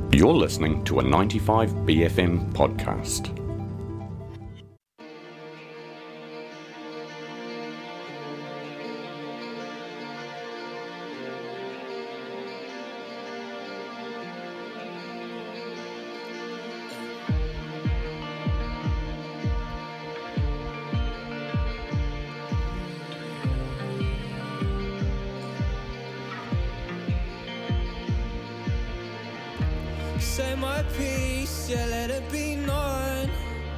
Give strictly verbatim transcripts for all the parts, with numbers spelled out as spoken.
You're listening to a ninety-five B F M podcast. Say my piece, yeah, let it be known.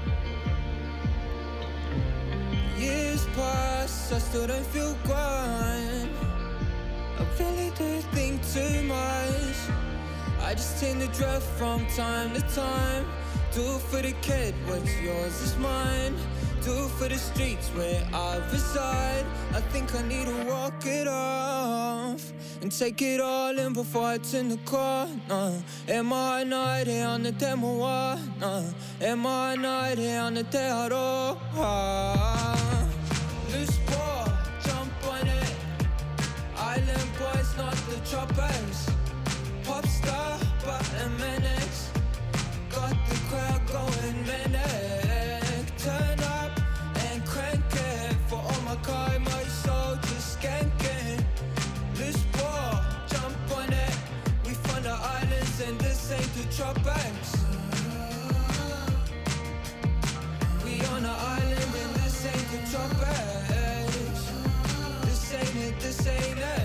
Years pass, I still don't feel grown. I really do think too much. I just tend to drift from time to time. Do it for the kid, what's yours is mine. Do it for the streets where I reside. I think I need to walk it off and take it all in before I turn the corner. Am I not here on the demo? No. Am I not here on the day at all? Loose ball, jump on it. Island boys, not the choppers. Pop star, but a menace. Got the crowd going manic. Turn up and crank it for all my car, my soldiers skanking. Loose ball, jump on it. We found the islands and this ain't the tropics. We on the island and this ain't the tropics. This ain't it, this ain't it.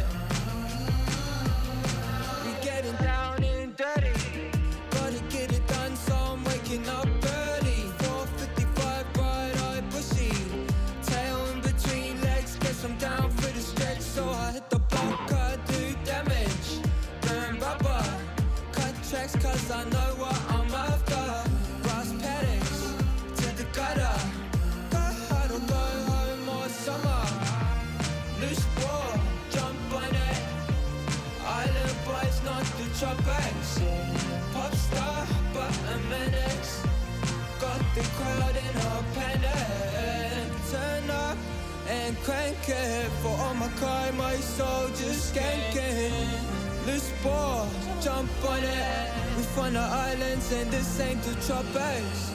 We getting down and dirty. Gotta get it done, so I'm waking up early. four fifty-five, bright-eyed bushy. Tail in between legs, guess I'm down for the stretch. So I hit the block, I do damage. Burn rubber, cut tracks cause I know what I'm after. Grass paddocks, to the gutter. Got hard to go home all summer. Loose ball, jump on it. Island boys, not the tropics. Pop star, but a menace. Got the crowd in a panic. Turn up and crank it for all my car, my soldiers skanking. Loose ball, jump on it. We find the islands and this ain't the tropics.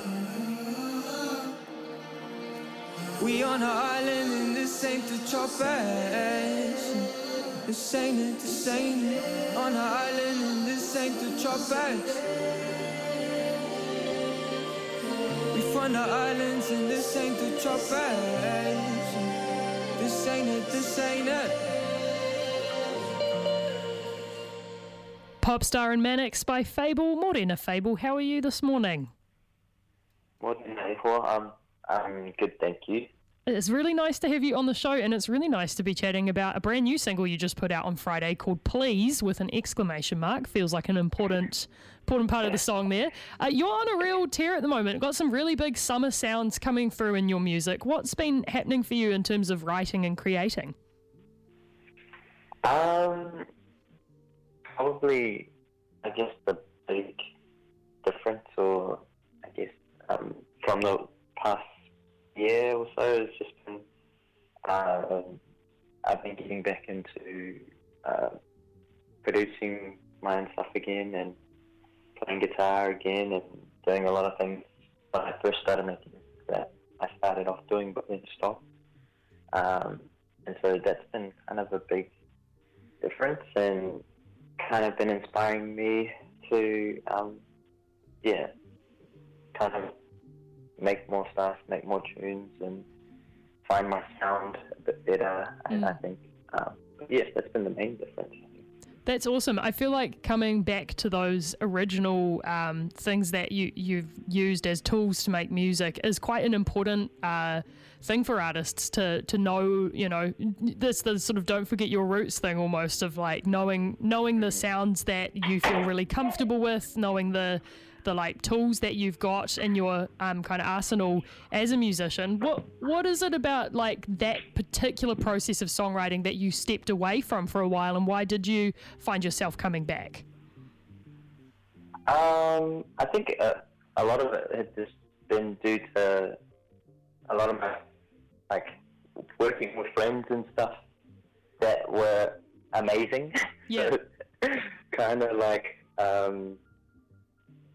We on the island and this ain't the tropics. This ain't it, this ain't it. On the island and this ain't the tropics. We find the islands and this ain't the tropics. This ain't it, this ain't it. Popstar and Mannix by Fable. Morena Fable, how are you this morning? Morena, um, I'm good, thank you. It's really nice to have you on the show, and it's really nice to be chatting about a brand new single you just put out on Friday called Please, with an exclamation mark. Feels like an important important part of the song there. Uh, you're on a real tear at the moment. Got some really big summer sounds coming through in your music. What's been happening for you in terms of writing and creating? Um, probably, I guess the big difference, or I guess um, from the past year or so, has just been um, I've been getting back into uh, producing my own stuff again and playing guitar again and doing a lot of things when I first started making it that I started off doing but then stopped. Um, and so that's been kind of a big difference and kind of been inspiring me to, um, yeah, kind of make more stuff, make more tunes, and find my sound a bit better. Mm. And I think, um, yes, that's been the main difference. That's awesome. I feel like coming back to those original um, things that you, you've used as tools to make music is quite an important uh, thing for artists to to know, you know, this the sort of don't forget your roots thing almost, of like knowing knowing the sounds that you feel really comfortable with, knowing the the like tools that you've got in your um, kind of arsenal as a musician. What what is it about like that particular process of songwriting that you stepped away from for a while, and why did you find yourself coming back? Um, I think uh, a lot of it had just been due to a lot of my like working with friends and stuff that were amazing. Yeah. So, kind of like um,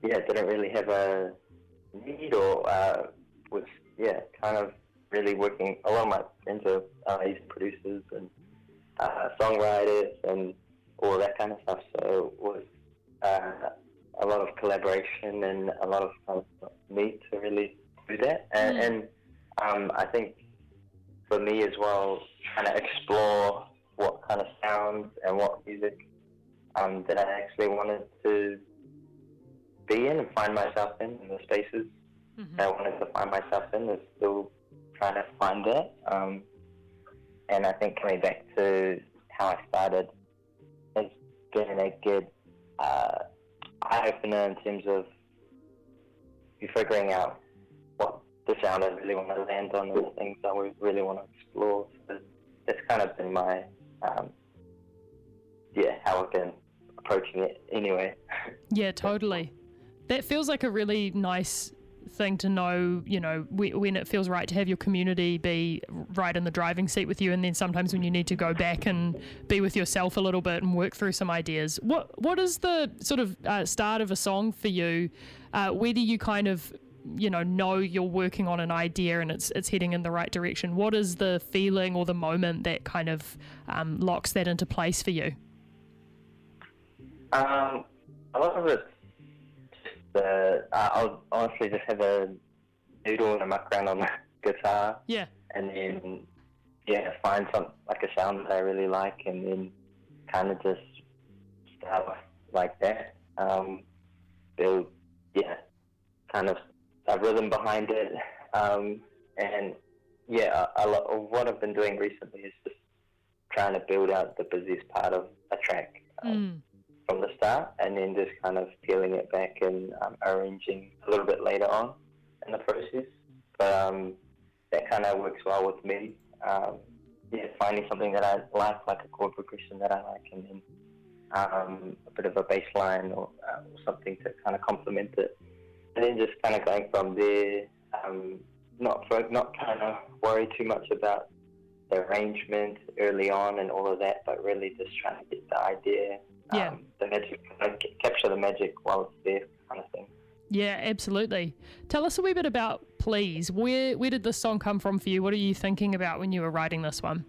yeah, didn't really have a need or uh, was, yeah, kind of really working. A lot of my friends are uh, music producers and uh, songwriters and all that kind of stuff. So it was uh, a lot of collaboration and a lot of um, need to really do that. And, Mm. and um, I think for me as well, trying to explore what kind of sounds and what music um, that I actually wanted to be in and find myself in, in the spaces Mhm. that I wanted to find myself in, is still trying to find that. Um, and I think coming back to how I started has been a good uh, eye-opener in terms of you figuring out what the sound I really want to land on and the things that we really want to explore. So that's kind of been my, um, yeah, how I've been approaching it anyway. Yeah, totally. That feels like a really nice thing to know, you know, whe- when it feels right to have your community be right in the driving seat with you, and then sometimes when you need to go back and be with yourself a little bit and work through some ideas. What What is the sort of uh, start of a song for you? Uh, where do you kind of, you know, know you're working on an idea and it's it's heading in the right direction? What is the feeling or the moment that kind of um, locks that into place for you? Um, a lot of it, just, uh, I'll honestly just have a doodle and a muck around on the guitar, Yeah. and then yeah, find some like a sound that I really like, and then kind of just start with like that. Um, build, yeah, kind of a rhythm behind it, um, and yeah, a, a lot of what I've been doing recently is just trying to build out the busiest part of a track. Um, Mm. from the start, and then just kind of peeling it back and um, arranging a little bit later on in the process. But um, that kind of works well with me. Um, yeah, finding something that I like, like a chord progression that I like, and then um, a bit of a bass line or, uh, or something to kind of complement it. And then just kind of going from there, um, not for, not kind of worry too much about the arrangement early on and all of that, but really just trying to get the idea. Yeah. Um, the magic, like, capture the magic while it's there, kind of thing. Yeah, absolutely. Tell us a wee bit about Please. Where where did this song come from for you? What are you thinking about when you were writing this one?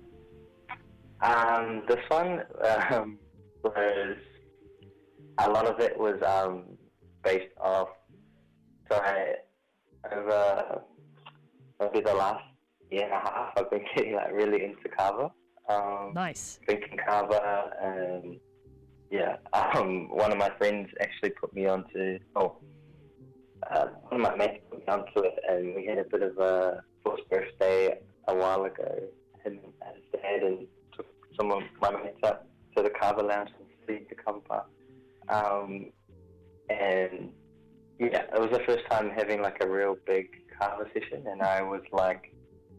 Um, this one um, was, a lot of it was um, based off, so I, over maybe the last year and a half, I've been getting like really into kava. Um, Nice. drinking kava, and yeah, um, one of my friends actually put me onto, oh, uh, one of my mates put me onto it, and we had a bit of a first birthday a while ago, and his dad and took some of my mates up to the kava lounge and see the kava. Um, and yeah, it was the first time having like a real big kava session, and I was like,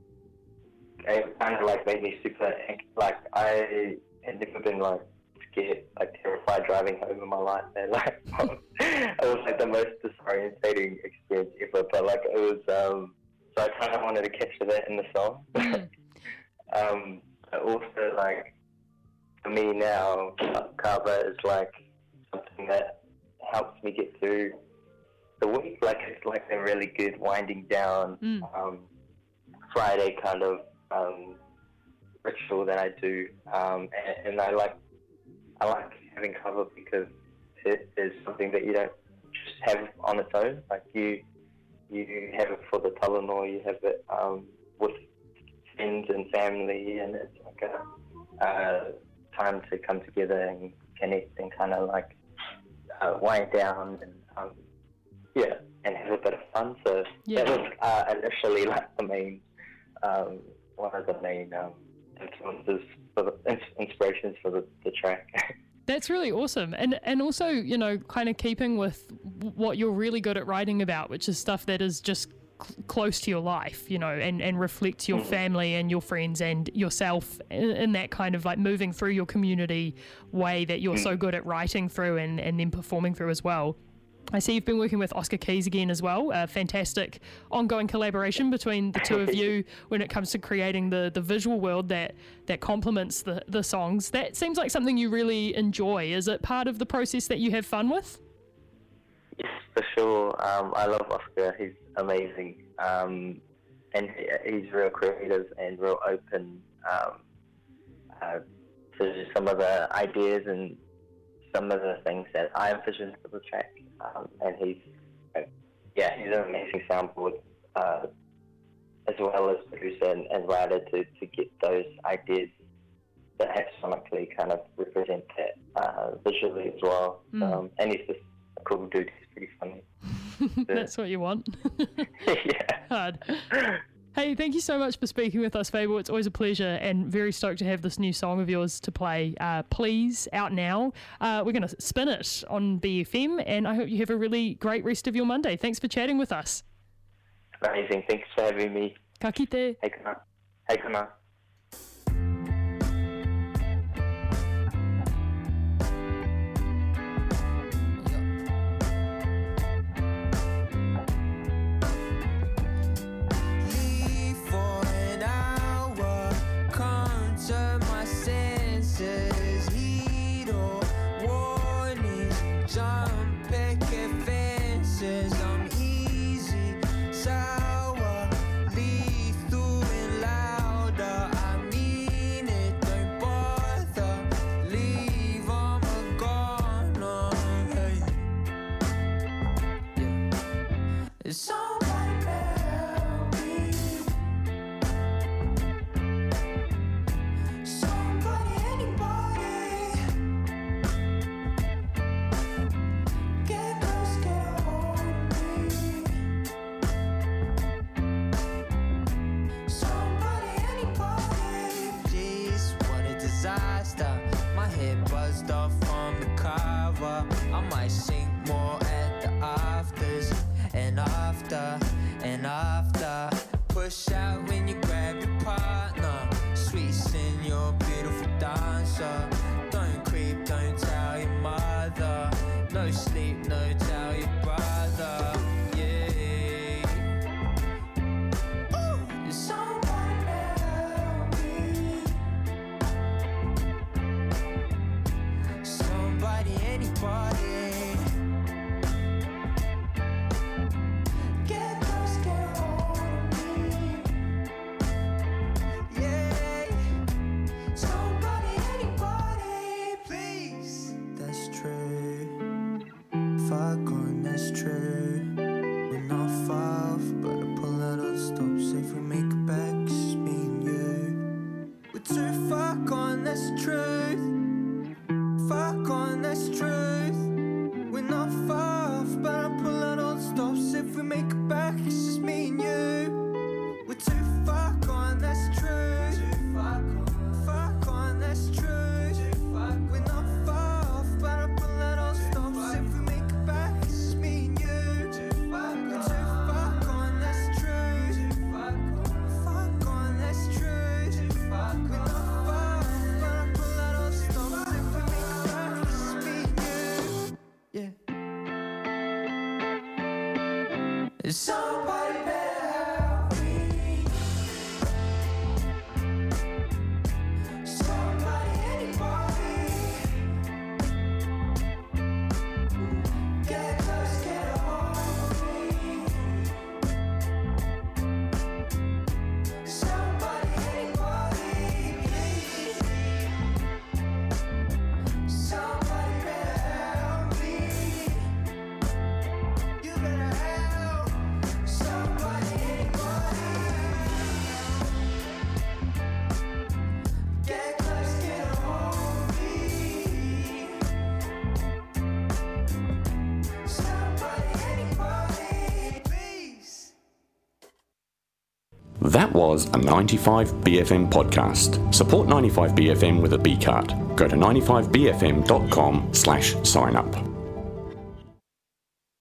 it kind of like made me super, like I had never been like scared, like terrified driving home in my life, and like it was like the most disorientating experience ever. But like it was, um, so I kind of wanted to capture that in the song. Mm. um, but also like for me now, kava is like something that helps me get through the week. Like it's like a really good winding down Mm. um, Friday kind of um, ritual that I do, um, and, and I like I like having kava because it is something that you don't just have on its own. Like you you have it for the talanoa, you have it um, with friends and family, and it's like a uh, time to come together and connect and kind of like uh, wind down and um, yeah, and have a bit of fun. So Yeah. that was uh, initially like the main, um, one of the main um, influences for the ins- inspirations for the, the track. That's really awesome. And and also, you know, kind of keeping with w- what you're really good at writing about, which is stuff that is just cl- close to your life, you know, and, and reflects your family and your friends and yourself in, in that kind of like moving through your community way that you're so good at writing through and, and then performing through as well. I see you've been working with Oscar Keys again as well. A fantastic ongoing collaboration between the two of you when it comes to creating the, the visual world that, that complements the, the songs. That seems like something you really enjoy. Is it part of the process that you have fun with? Yes, for sure. Um, I love Oscar. He's amazing. Um, and he, he's real creative and real open um, uh, to some of the ideas and some of the things that I envisioned for the track. Um, and he's, uh, yeah, he's an amazing soundboard, uh, as well as producer and, and writer to, to get those ideas that have sonically kind of represent that uh, visually as well. Mm. Um, and he's just a cool dude. He's pretty funny. That's what you want. Yeah. Hard. Hey, thank you so much for speaking with us, Fable. It's always a pleasure, and very stoked to have this new song of yours to play. Uh, Please, out now. Uh, we're going to spin it on B F M, and I hope you have a really great rest of your Monday. Thanks for chatting with us. Amazing. Thanks for having me. Ka kite. Hey, kana. Hey, kana. Somebody help me. Somebody, anybody. Get close, get a hold of me. Somebody, anybody. Jeez, what a disaster. My head buzzed off from the cover. I might sink more at the afters. And after, and after, push out when you grab your partner. Sweet sin, you're a beautiful dancer. Don't creep, don't tell your mother. No sleep, no tell your brother. Yeah. Ooh. Somebody help me. Somebody, anybody. Somebody help me. Somebody, anybody. Get close, get a hold of me. Somebody, anybody, please. Somebody help me. You better help. Somebody, anybody. Get close, get a hold of me. Somebody, anybody, please. That was a ninety-five B F M podcast. Support ninety-five B F M with a B card. Go to ninety-five b f m dot com slash sign up.